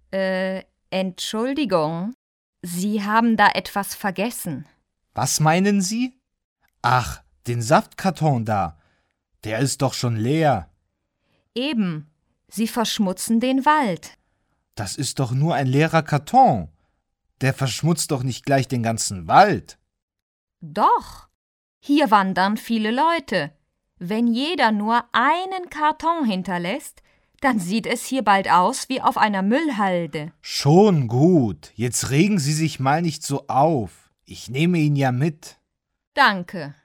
Entschuldigung, Sie haben da etwas vergessen. Was meinen Sie? Ach, den Saftkarton da. Der ist doch schon leer. Eben, Sie verschmutzen den Wald. Das ist doch nur ein leerer Karton. Der verschmutzt doch nicht gleich den ganzen Wald. Doch, hier wandern viele Leute. Wenn jeder nur einen Karton hinterlässt, dann sieht es hier bald aus wie auf einer Müllhalde. Schon gut. Jetzt regen Sie sich mal nicht so auf. Ich nehme ihn ja mit. Danke.